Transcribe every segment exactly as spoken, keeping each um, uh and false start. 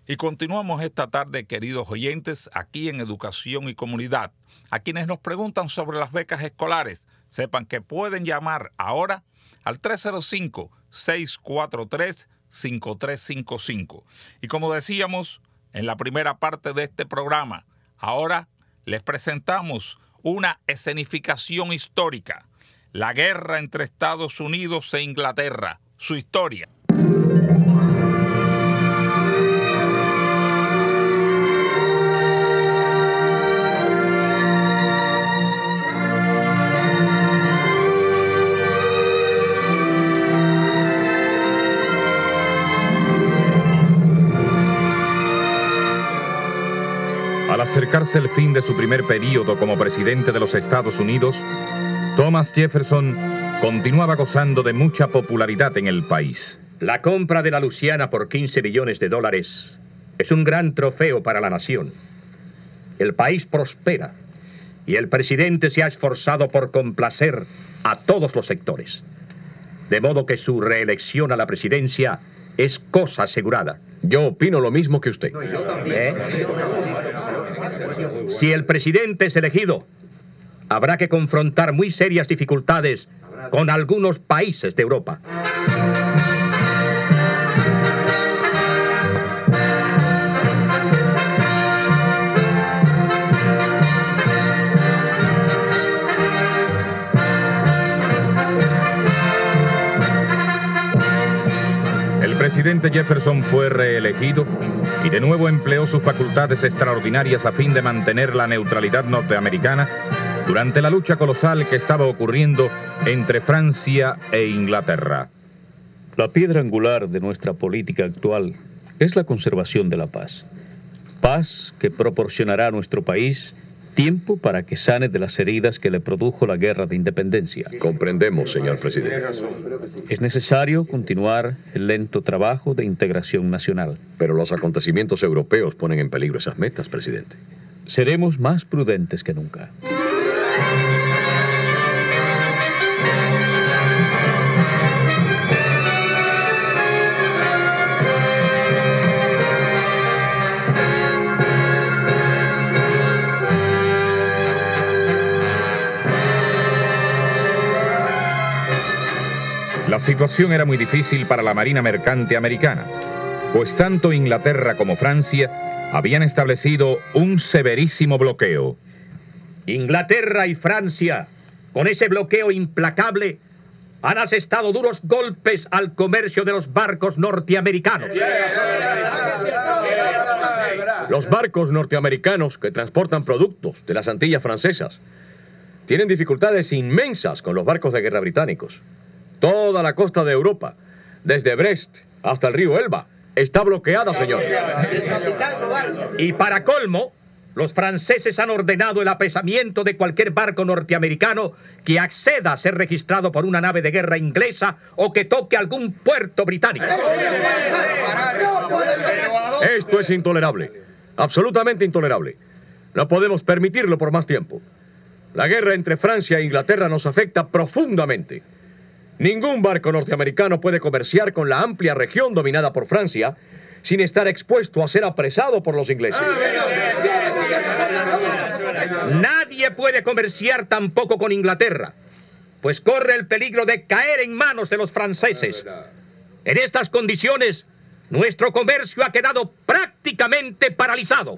Y continuamos esta tarde, queridos oyentes, aquí en Educación y Comunidad. A quienes nos preguntan sobre las becas escolares, sepan que pueden llamar ahora al tres cero cinco, seis cuatro tres, cinco tres cinco cinco. Y como decíamos en la primera parte de este programa, ahora les presentamos una escenificación histórica, la guerra entre Estados Unidos e Inglaterra, su historia. Al acercarse el fin de su primer período como presidente de los Estados Unidos, Thomas Jefferson continuaba gozando de mucha popularidad en el país. La compra de la Luisiana por quince millones de dólares es un gran trofeo para la nación. El país prospera y el presidente se ha esforzado por complacer a todos los sectores. De modo que su reelección a la presidencia es cosa asegurada. Yo opino lo mismo que usted. ¿Eh? Si el presidente es elegido, habrá que confrontar muy serias dificultades con algunos países de Europa. El presidente Jefferson fue reelegido y de nuevo empleó sus facultades extraordinarias a fin de mantener la neutralidad norteamericana durante la lucha colosal que estaba ocurriendo entre Francia e Inglaterra. La piedra angular de nuestra política actual es la conservación de la paz. Paz que proporcionará a nuestro país tiempo para que sane de las heridas que le produjo la guerra de independencia. Comprendemos, señor presidente. Es necesario continuar el lento trabajo de integración nacional. Pero los acontecimientos europeos ponen en peligro esas metas, presidente. Seremos más prudentes que nunca. La situación era muy difícil para la marina mercante americana, pues tanto Inglaterra como Francia habían establecido un severísimo bloqueo. Inglaterra y Francia, con ese bloqueo implacable, han asestado duros golpes al comercio de los barcos norteamericanos. Los barcos norteamericanos que transportan productos de las Antillas francesas tienen dificultades inmensas con los barcos de guerra británicos. Toda la costa de Europa, desde Brest hasta el río Elba, está bloqueada, señores. Y para colmo, los franceses han ordenado el apresamiento de cualquier barco norteamericano que acceda a ser registrado por una nave de guerra inglesa o que toque algún puerto británico. Esto es intolerable, absolutamente intolerable. No podemos permitirlo por más tiempo. La guerra entre Francia e Inglaterra nos afecta profundamente. Ningún barco norteamericano puede comerciar con la amplia región dominada por Francia sin estar expuesto a ser apresado por los ingleses. Nadie puede comerciar tampoco con Inglaterra, pues corre el peligro de caer en manos de los franceses. En estas condiciones, nuestro comercio ha quedado prácticamente paralizado.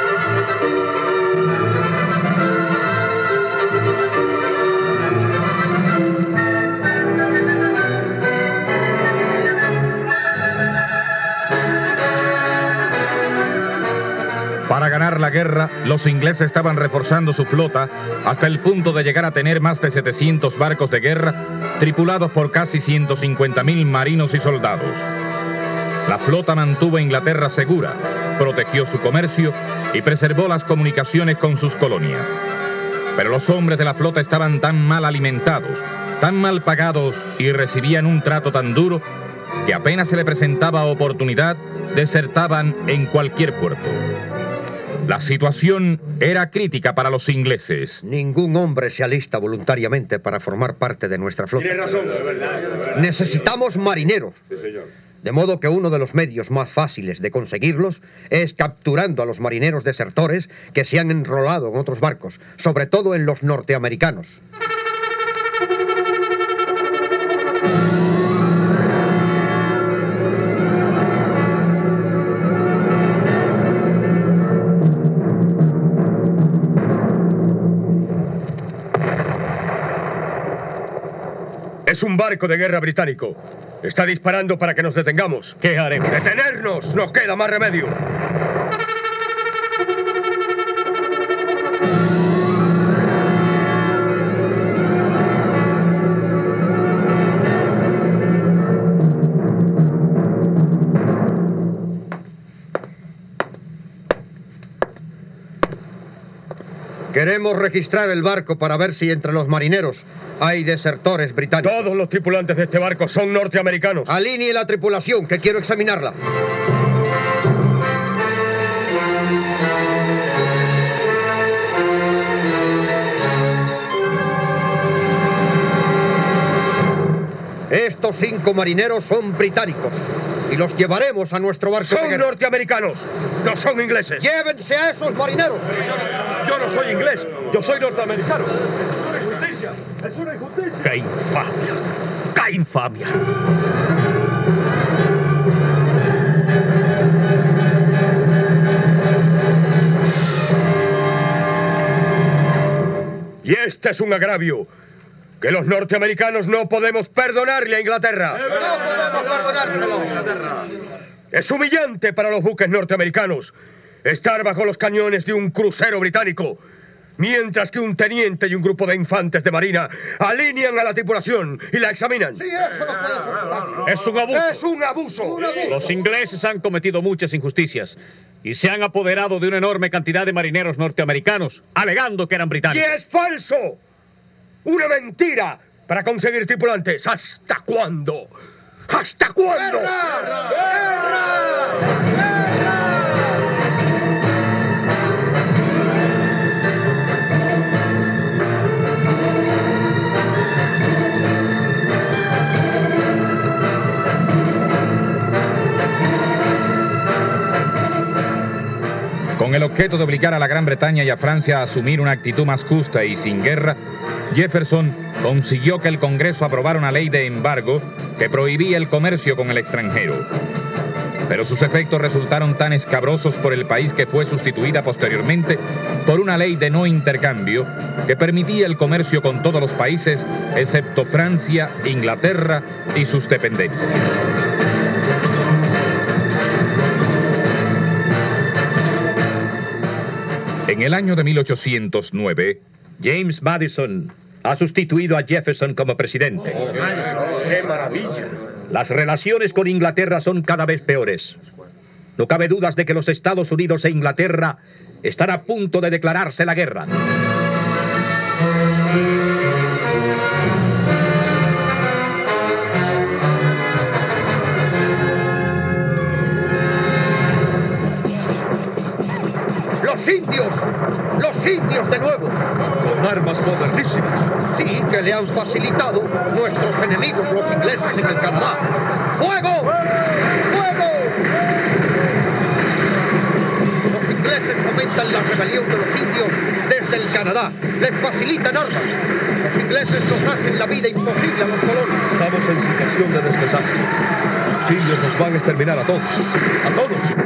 Para ganar la guerra, los ingleses estaban reforzando su flota hasta el punto de llegar a tener más de setecientos barcos de guerra, tripulados por casi ciento cincuenta mil marinos y soldados. La flota mantuvo a Inglaterra segura, protegió su comercio y preservó las comunicaciones con sus colonias. Pero los hombres de la flota estaban tan mal alimentados, tan mal pagados y recibían un trato tan duro que apenas se le presentaba oportunidad, desertaban en cualquier puerto. La situación era crítica para los ingleses. Ningún hombre se alista voluntariamente para formar parte de nuestra flota. Tiene razón, de verdad, de verdad. Necesitamos marineros. Sí, señor. De modo que uno de los medios más fáciles de conseguirlos es capturando a los marineros desertores que se han enrolado en otros barcos, sobre todo en los norteamericanos. Es un barco de guerra británico. Está disparando para que nos detengamos. ¿Qué haremos? ¡Detenernos! ¡No queda más remedio! Queremos registrar el barco para ver si entre los marineros hay desertores británicos. Todos los tripulantes de este barco son norteamericanos. Alinee la tripulación, que quiero examinarla. Estos cinco marineros son británicos y los llevaremos a nuestro barco. Son norteamericanos, no son ingleses. ¡Llévense a esos marineros! Yo no soy inglés, yo soy norteamericano. Es una injusticia, es una injusticia. ¡Qué infamia! ¡Qué infamia! Y este es un agravio que los norteamericanos no podemos perdonarle a Inglaterra. ¡No podemos perdonárselo! Es humillante para los buques norteamericanos estar bajo los cañones de un crucero británico, mientras que un teniente y un grupo de infantes de marina alinean a la tripulación y la examinan. Sí, eso no puede ser. Es un abuso. ¡Es un abuso! Un abuso. Los ingleses han cometido muchas injusticias y se han apoderado de una enorme cantidad de marineros norteamericanos, alegando que eran ¡Y británicos. es falso! ¡Una mentira para conseguir tripulantes! ¿Hasta cuándo? ¿Hasta cuándo? ¡Guerra! ¡Guerra! Con el objeto de obligar a la Gran Bretaña y a Francia a asumir una actitud más justa y sin guerra, Jefferson consiguió que el Congreso aprobara una ley de embargo que prohibía el comercio con el extranjero. Pero sus efectos resultaron tan escabrosos por el país que fue sustituida posteriormente por una ley de no intercambio que permitía el comercio con todos los países excepto Francia, Inglaterra y sus dependencias. En el año de mil ochocientos nueve, James Madison ha sustituido a Jefferson como presidente. ¡Qué maravilla! Las relaciones con Inglaterra son cada vez peores. No cabe dudas de que los Estados Unidos e Inglaterra están a punto de declararse la guerra. ¡Los indios! ¡Los indios de nuevo! Con armas modernísimas. Sí, que le han facilitado nuestros enemigos, los ingleses, en el Canadá. ¡Fuego! ¡Fuego! Los ingleses fomentan la rebelión de los indios desde el Canadá. Les facilitan armas. Los ingleses nos hacen la vida imposible a los colonos. Estamos en situación de desventaja. Los indios nos van a exterminar a todos. ¡A todos!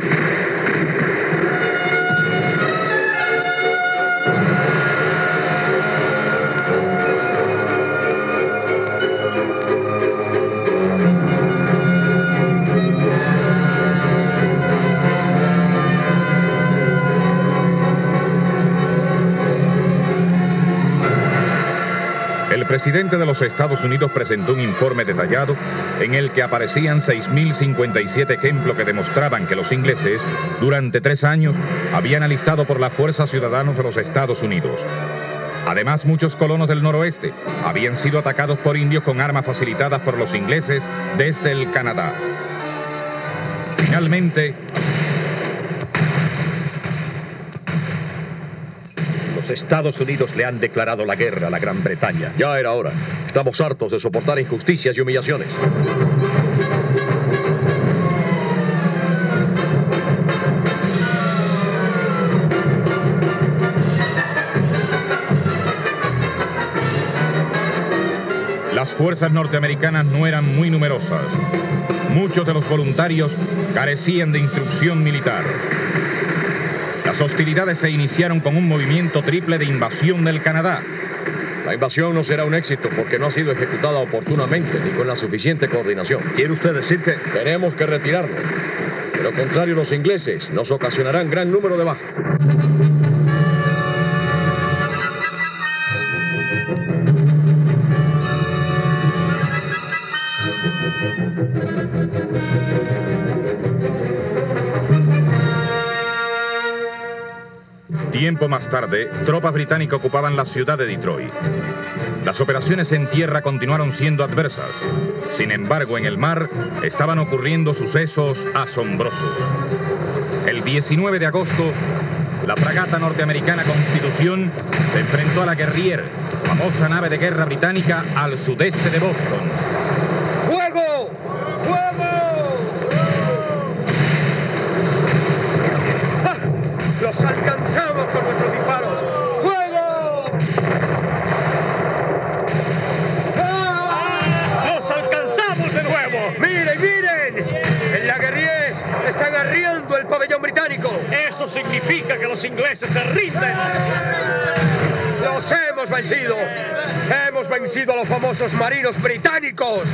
el presidente de los Estados Unidos presentó un informe detallado en el que aparecían seis mil cincuenta y siete ejemplos que demostraban que los ingleses, durante tres años, habían alistado por la fuerza ciudadanos de los Estados Unidos. Además, muchos colonos del noroeste habían sido atacados por indios con armas facilitadas por los ingleses desde el Canadá. Finalmente, los Estados Unidos le han declarado la guerra a la Gran Bretaña. Ya era hora. Estamos hartos de soportar injusticias y humillaciones. fuerzas norteamericanas no eran muy numerosas. Muchos de los voluntarios carecían de instrucción militar. Las hostilidades se iniciaron con un movimiento triple de invasión del Canadá. La invasión no será un éxito porque no ha sido ejecutada oportunamente ni con la suficiente coordinación. ¿Quiere usted decir que...? Tenemos que retirarnos. De lo contrario, los ingleses nos ocasionarán gran número de bajas. Tiempo más tarde, tropas británicas ocupaban la ciudad de Detroit. Las operaciones en tierra continuaron siendo adversas. Sin embargo, en el mar estaban ocurriendo sucesos asombrosos. El diecinueve de agosto, la fragata norteamericana Constitución se enfrentó a la Guerrier, famosa nave de guerra británica al sudeste de Boston. ¡Fuego! ¡Fuego! ¡Ja! ¡Los alcanzamos con nuestros disparos! ¡Fuego! ¡Ah! ¡Los alcanzamos de nuevo! ¡Miren, miren! En la Guerrier están arriando el pabellón británico. Eso significa que los ingleses se rinden. ¡Los hemos vencido! ¡Hemos vencido a los famosos marinos británicos!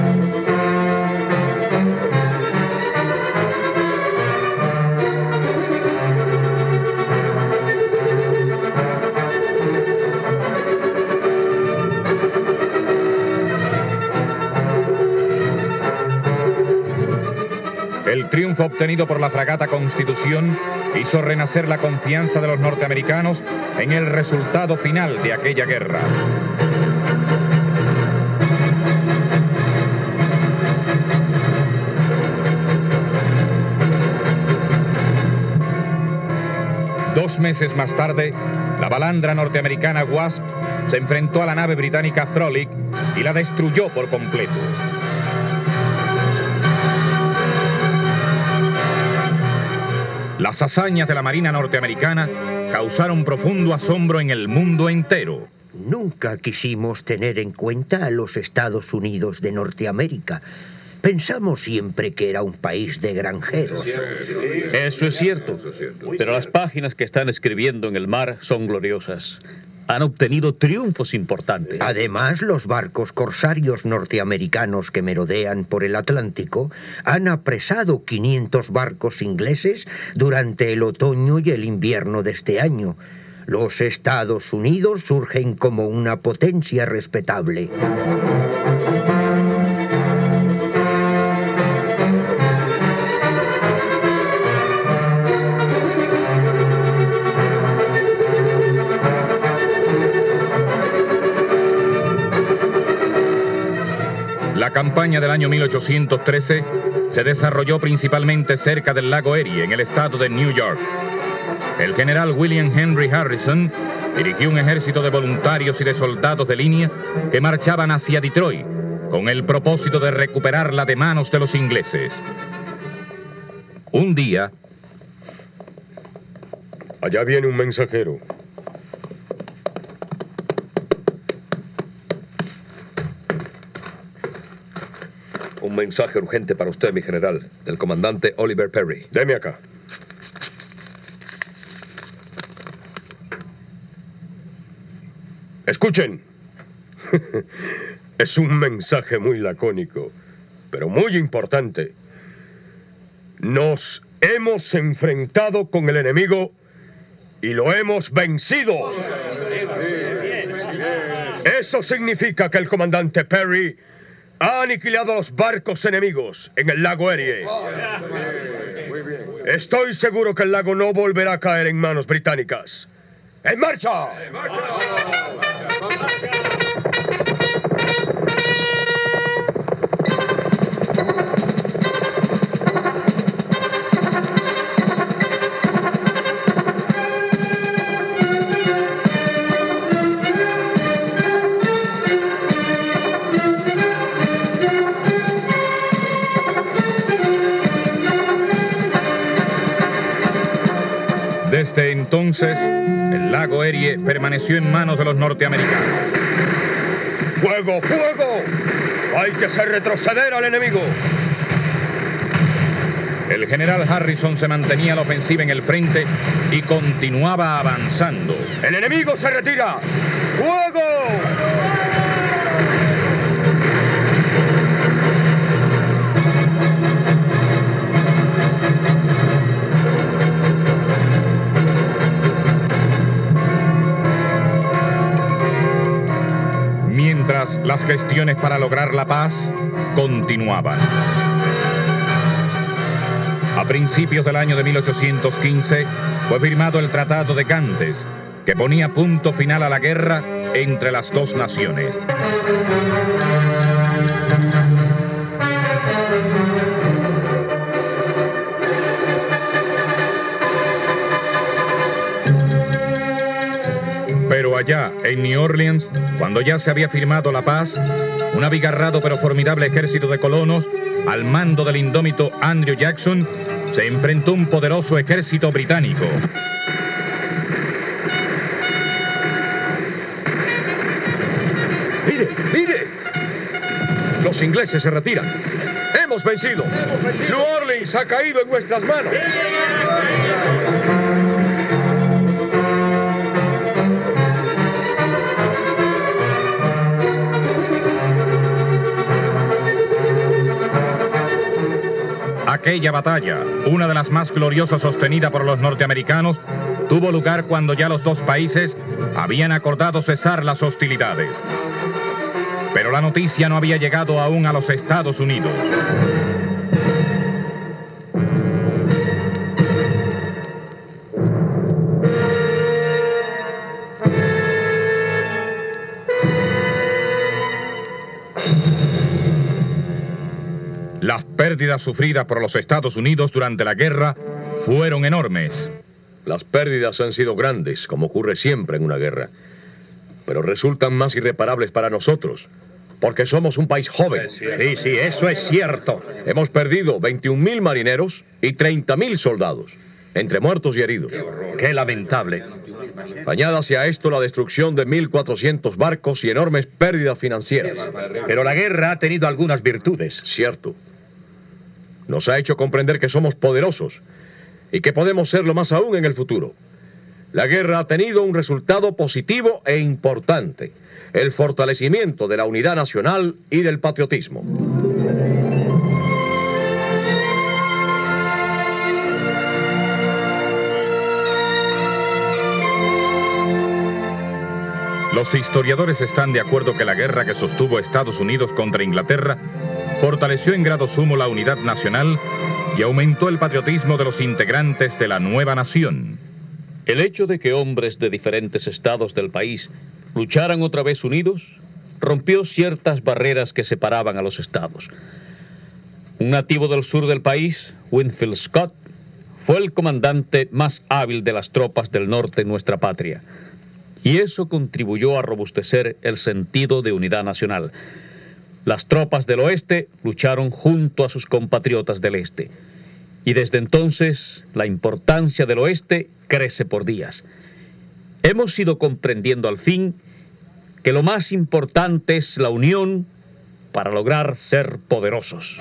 El triunfo obtenido por la fragata Constitución hizo renacer la confianza de los norteamericanos en el resultado final de aquella guerra. Dos meses más tarde, la balandra norteamericana Wasp se enfrentó a la nave británica Frolic y la destruyó por completo. Las hazañas de la Marina norteamericana causaron profundo asombro en el mundo entero. Nunca quisimos tener en cuenta a los Estados Unidos de Norteamérica. Pensamos siempre que era un país de granjeros. Eso es cierto, pero las páginas que están escribiendo en el mar son gloriosas. Han obtenido triunfos importantes. Además, los barcos corsarios norteamericanos que merodean por el Atlántico han apresado quinientos barcos ingleses durante el otoño y el invierno de este año. Los Estados Unidos surgen como una potencia respetable. La campaña del año mil ochocientos trece se desarrolló principalmente cerca del lago Erie, en el estado de New York. El general William Henry Harrison dirigió un ejército de voluntarios y de soldados de línea que marchaban hacia Detroit con el propósito de recuperarla de manos de los ingleses. Un día... Allá viene un mensajero. Un mensaje urgente para usted, mi general, del comandante Oliver Perry. Deme acá. Escuchen. Es un mensaje muy lacónico, pero muy importante. Nos hemos enfrentado con el enemigo y lo hemos vencido. Eso significa que el comandante Perry ha aniquilado a los barcos enemigos en el lago Erie. Estoy seguro que el lago no volverá a caer en manos británicas. ¡En marcha! ¡En marcha! Desde entonces, el lago Erie permaneció en manos de los norteamericanos. ¡Fuego, fuego! Hay que hacer retroceder al enemigo. El general Harrison se mantenía a la ofensiva en el frente y continuaba avanzando. ¡El enemigo se retira! ¡Fuego! Mientras las gestiones para lograr la paz continuaban. A principios del año de mil ochocientos quince fue firmado el Tratado de Cantes, que ponía punto final a la guerra entre las dos naciones. Pero allá, en New Orleans, cuando ya se había firmado la paz, un abigarrado pero formidable ejército de colonos, al mando del indómito Andrew Jackson, se enfrentó a un poderoso ejército británico. ¡Mire, mire! Los ingleses se retiran. ¡Hemos vencido! ¡Hemos vencido! ¡New Orleans ha caído en nuestras manos! Aquella batalla, una de las más gloriosas sostenida por los norteamericanos, tuvo lugar cuando ya los dos países habían acordado cesar las hostilidades. Pero la noticia no había llegado aún a los Estados Unidos. Las pérdidas sufridas por los Estados Unidos durante la guerra fueron enormes. Las pérdidas han sido grandes, como ocurre siempre en una guerra. Pero resultan más irreparables para nosotros, porque somos un país joven. Sí, sí, eso es cierto. Hemos perdido veintiún mil marineros y treinta mil soldados, entre muertos y heridos. Qué lamentable. Añádase a esto la destrucción de mil cuatrocientos barcos y enormes pérdidas financieras. Pero la guerra ha tenido algunas virtudes. Cierto. Nos ha hecho comprender que somos poderosos y que podemos serlo más aún en el futuro. La guerra ha tenido un resultado positivo e importante: el fortalecimiento de la unidad nacional y del patriotismo. Los historiadores están de acuerdo que la guerra que sostuvo Estados Unidos contra Inglaterra fortaleció en grado sumo la unidad nacional y aumentó el patriotismo de los integrantes de la nueva nación. El hecho de que hombres de diferentes estados del país lucharan otra vez unidos rompió ciertas barreras que separaban a los estados. Un nativo del sur del país, Winfield Scott, fue el comandante más hábil de las tropas del norte en nuestra patria, y eso contribuyó a robustecer el sentido de unidad nacional. Las tropas del oeste lucharon junto a sus compatriotas del este, y desde entonces la importancia del oeste crece por días. Hemos ido comprendiendo al fin que lo más importante es la unión para lograr ser poderosos.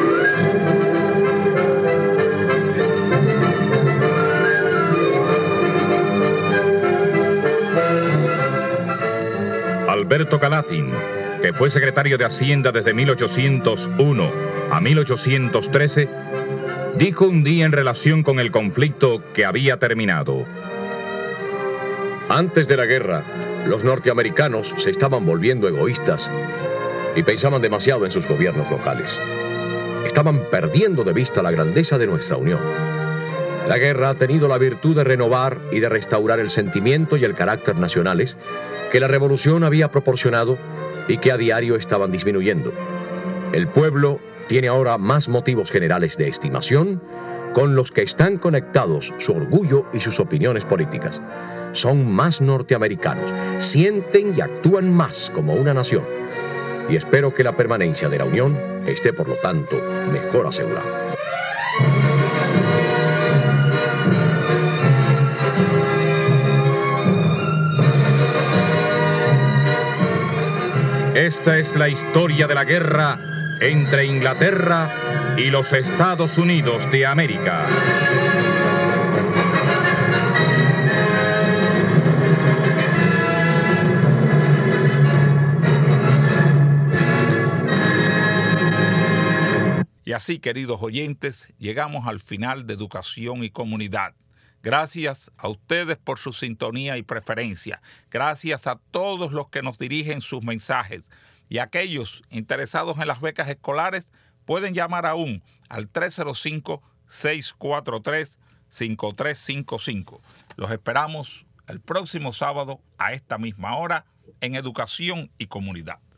Alberto Gallatin, que fue secretario de Hacienda desde mil ochocientos uno a mil ochocientos trece, dijo un día en relación con el conflicto que había terminado: Antes de la guerra, los norteamericanos se estaban volviendo egoístas y pensaban demasiado en sus gobiernos locales. Estaban perdiendo de vista la grandeza de nuestra unión. La guerra ha tenido la virtud de renovar y de restaurar el sentimiento y el carácter nacionales que la revolución había proporcionado y que a diario estaban disminuyendo. El pueblo tiene ahora más motivos generales de estimación con los que están conectados su orgullo y sus opiniones políticas. Son más norteamericanos, sienten y actúan más como una nación. Y espero que la permanencia de la Unión esté, por lo tanto, mejor asegurada. Esta es la historia de la guerra entre Inglaterra y los Estados Unidos de América. Y así, queridos oyentes, llegamos al final de Educación y Comunidad. Gracias a ustedes por su sintonía y preferencia. Gracias a todos los que nos dirigen sus mensajes. Y aquellos interesados en las becas escolares pueden llamar aún al tres cero cinco, seis cuatro tres, cinco tres cinco cinco. Los esperamos el próximo sábado a esta misma hora en Educación y Comunidad.